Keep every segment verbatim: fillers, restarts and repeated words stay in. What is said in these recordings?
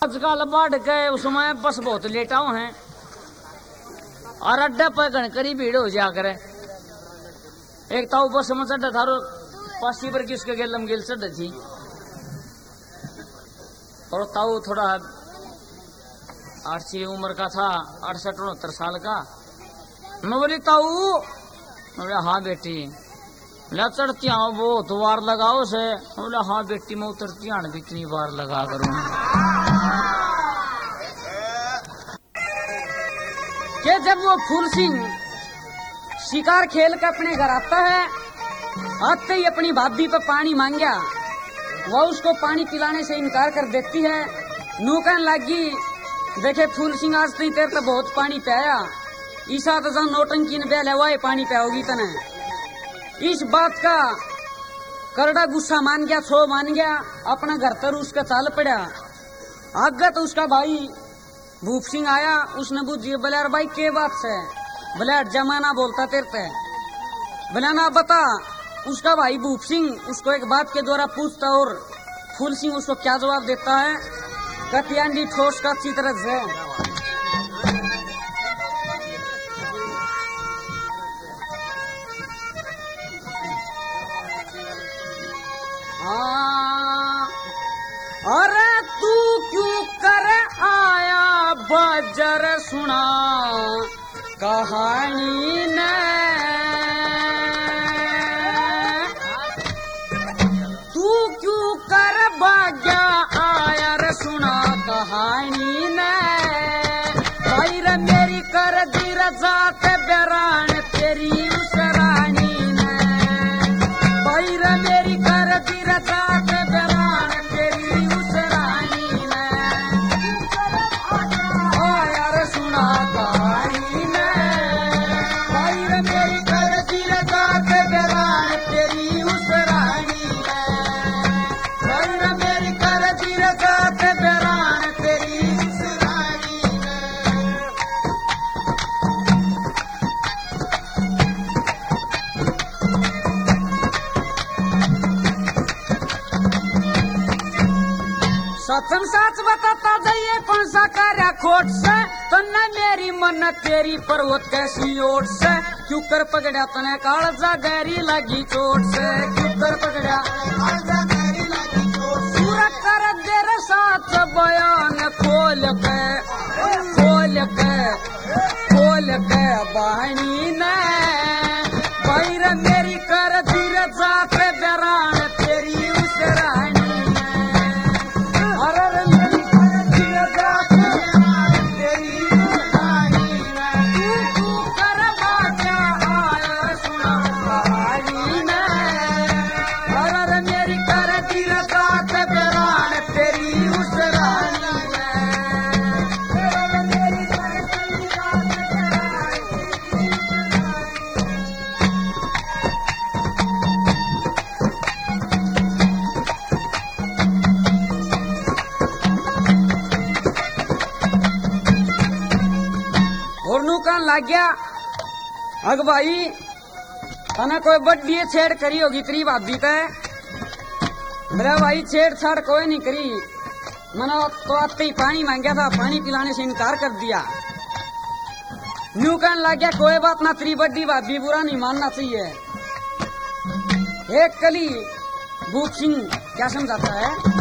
आजकल बढ़ गए उसमें बस बहुत लेटाओ हैं और अड्डा पर घनकरी भीड़ हो जा करे। एक ताऊ बस में चढ़ा थारो पासी पर किसके गेलम गेल चढ़ थी और ताऊ थोड़ा आठ उम्र का था, अड़सठ उनहत्तर साल का। मैं बोली ताऊ, बोला हाँ बेटी। बोला चढ़ती हाँ वो तो बार लगाओ से। बोला हाँ बेटी मैं उतरती हाँ भी इतनी बार लगा करूँ कि जब वो फूल सिंह शिकार खेल कर अपने घर आता है, आते ही अपनी भाभी पे पानी मांगा, वह उसको पानी पिलाने से इनकार कर देती है। नू कहने लगी देखे फूल सिंह आज तक तेरे तो बहुत पानी पिया, ईसा तो जहाँ नौटंकी ने बेल है वही पानी पियाओगी तने। इस बात का करड़ा गुस्सा मान गया, छो मान गया, अपना घर तर उसका चाल पड़ा। आगे तो उसका भाई भूप सिंह आया, उसने बुझी बोले यार भाई के बात से। बोले जमाना बोलता तेरे पे। बोले ना बता। उसका भाई भूप सिंह उसको एक बात के द्वारा पूछता और फूल सिंह उसको क्या जवाब देता है, कतियांडी ठोस का अच्छी तरह से। अरे तू क्यों कर आया बजर सुना कहानी ने, तू क्यों कर भाग्या आया रे सुना कहानी ने। भाई रे मेरी कर दी रजात बेरान तेरी उस रानी ने। भाई रे मेरी कर दी रजात बेरान तेरी उस रानी ने। आया रे सुना कहानी ने। भाई रे मेरी कर दी रजात बेरान तेरी उस रानी ने। भाई रे मेरी कर दी रजात बेरान तेरी उस रानी ने। सत्संग साच बताता जाइए कौन सा कार्य खोट से, तन्ने मेरी मन तेरी पर्वत कैसी ओट से। क्यों कर पकड़ा तने कालजा गहरी लगी चोट से। क्यों कर पकड़ा कालजा गहरी लगी चोट से। पूरा कर तेरे साथ बयान खोल के खोल के खोल के बहनी ने। भाई रे मेरी कर धीरे जात बेरान तेरी उस रानी। लग गया अग भाई तने कोई बड्डी छेड़ करी होगी तेरी भाभी पे। मेरा भाई छेड़छाड़ कोई नहीं करी, मैंने तो आते ही पानी मांगा था, पानी पिलाने से इनकार कर दिया। न्यू कहने लग गया कोई बात ना, तेरी बड्डी भाभी बुरा नहीं मानना चाहिए। एक कली भूप सिंह क्या समझाता है,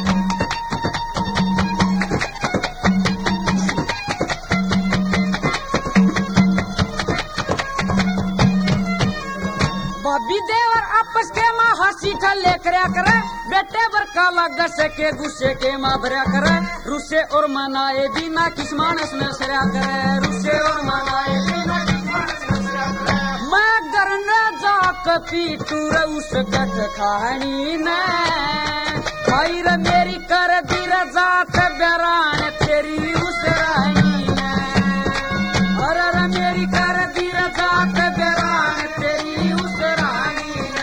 भाभी देवर आपस के माँ हंसी ठल्ले करया करे, बेटे बर काला गसे के गुस्से के माँ भरया करे। रुस्से और मनाए बिना किस मानस में सरया करे। रुस्से और मनाए बिना किस मानस में सरया करे। मैं घर न जाक पीटू रे उस गठ कहानी ने। भाई रे मेरी कर दी रजात बेरान तेरी उस रानी ने। अरे रे मेरी कर दी रजात बेरान तेरी उस रानी ने।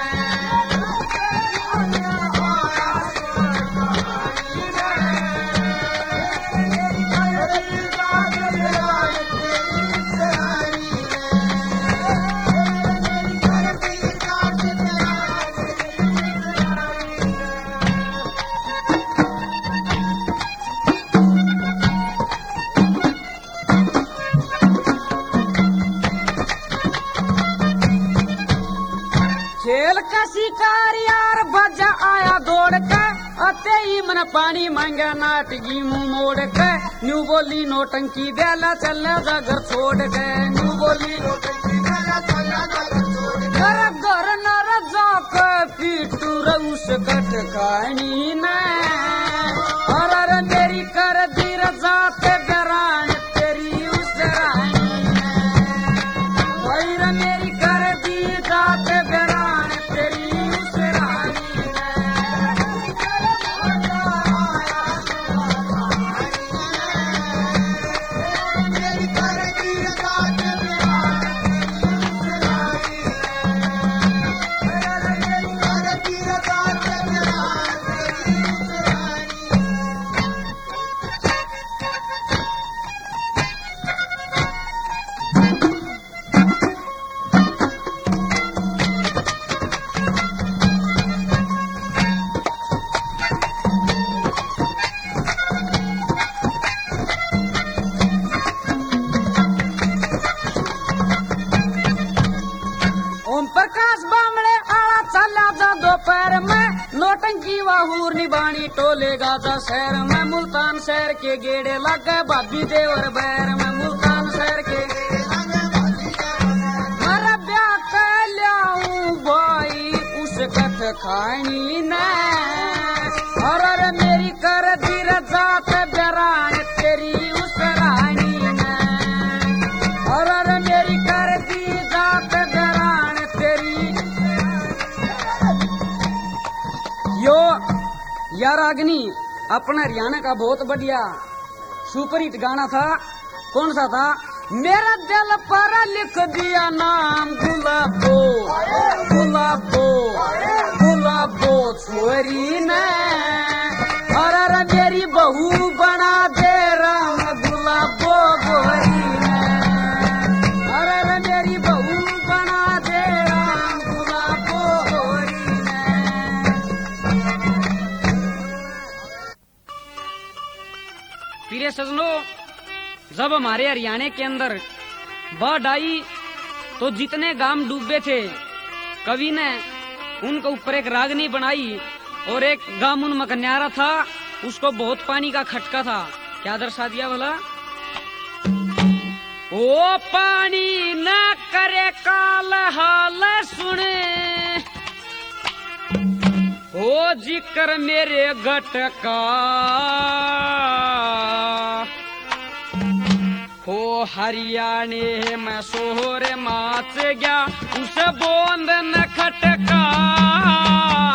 शिकार यार बजा आया दौड़ के अते ही मन पानी मांगा नाटगी मुंह मोड़ के न्यू बोली नोटंकी बेला चल जा घर छोड़ के न्यू बोली नोटंकी बेला चल जा घर छोड़ के घर घर नर जाक पीटू रउस कट खानी ने और अरे मेरी कर दी रजाते बेरान तेरी उस रानी ने मेरी कर दी जाते बेरान तेरी उस रानी नोटंकी वाहूर निबाणी टोलेगा जा शहर में मुल्तान शहर के गेड़े लगे भाभी देवर बैर में मुल्तान शहर के मेरा ब्याह कर लियाऊं भाई उस कट खानी ने और अरे मेरी कर दी रजात बेरान तेरी उस रानी ने और अरे मेरी कर दी जात बेरान तेरी यो यार रागनी अपना हरियाणा का बहुत बढ़िया सुपर हिट गाना था। कौन सा था? मेरा दिल पर लिख दिया नाम गुलाबो गुलाबो गुलाबो छोरी ने और अरे मेरी बहू बना दे राम गुलाबो गोरी ने और अरे मेरी बहू बना दे राम गुलाबो गोरी ने। प्रिय सजनों, जब हमारे हरियाणा के अंदर बाढ़ आई तो जितने गांव डूबे थे कवि ने उनके ऊपर एक रागनी बनाई और एक गांव उन मकन्यारा था उसको बहुत पानी का खटका था। क्या दर्शा दिया भला? ओ पानी न करे काल हाल सुने ओ जिक्र मेरे गटका हो हरियाणे में सोहरे माच गया उसे बोंद न खटका